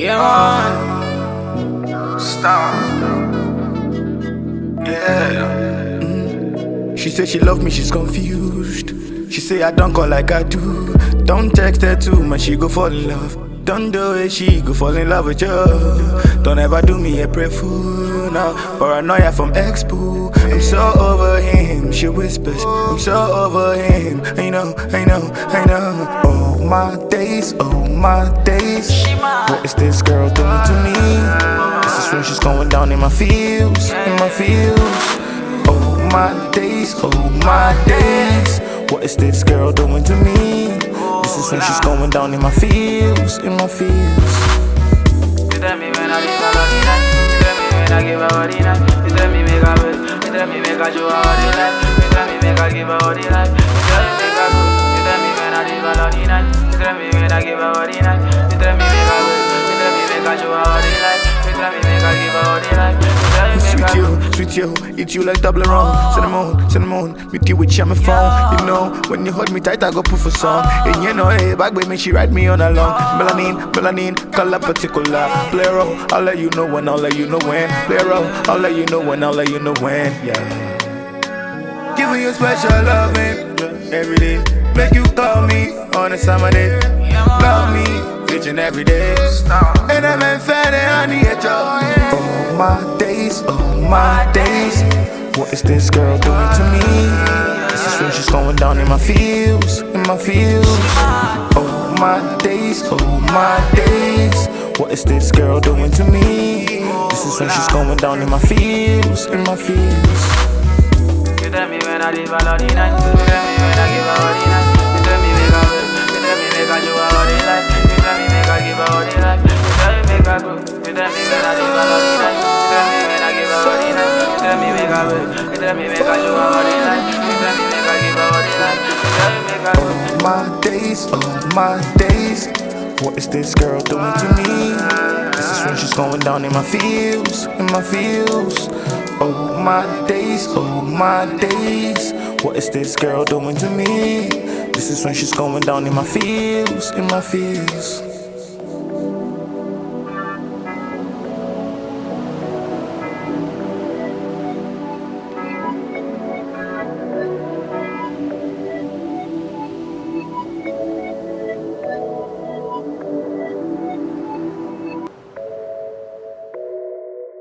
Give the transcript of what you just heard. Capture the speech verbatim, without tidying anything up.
Yeah, man. Stop. Yeah. Mm. She said she love me, she's confused. She say I don't call like I do. Don't text her too much, she go fall in love. Don't do it, she go fall in love with you. Don't ever do me a pray fool, no. Paranoia from ex-boo. I'm so over him, she whispers. I'm so over him, I know, I know, I know. Oh my days, oh my days. What is this girl doing to me? This is when she's going down in my feels, in my feels. Oh my days, oh my days. What is this girl doing to me? This is when she's going down in my feels, in my feels. You tell me when I leave her body night. You tell me when I give her body night. You tell me make her wet. You tell me make her show her body night. You tell me make her give her body night. You tell me make her go. You tell me when I leave her body night. You tell me when I give her body night. You tell me make her wet. You tell me make her show her body night. You tell me make her give her body night. Sweet you, sweet you, eat you like double wrong. Cinnamon, cinnamon, meet you with my phone. You know, when you hold me tight, I go put for song. And you know, hey, back with me, she ride me on along. Melanin, melanin, color particular. Play a role, I'll let you know when, I'll let you know when. Play a role, I'll let you know when, I'll let you know when. Yeah. Giving you special loving every day. Make you call me on a summer day. Love me each and every day. And I'm in fat and honey at your Oh my days, oh my days. What is this girl doing to me? This is when she's going down in my feels, in my feels. Oh my days, oh my days. What is this girl doing to me? This is when she's going down in my feels, in my feels. You tell me when I leave her body night. You tell me when I give her body night. You tell me make her wet. You tell me make her show her body night. You tell me make her give her body night. You tell me make her go. You tell me when I leave her body night. You tell me when I give her body night. You tell me make her wet. You tell me make her show her body night. You tell me make her give her body night. You tell me make her go. Oh my days, oh my days. What is this girl doing to me? This is when she's going down in my feels, in my feels. Oh my days, oh my days. What is this girl doing to me? This is when she's going down in my feels, in my feels.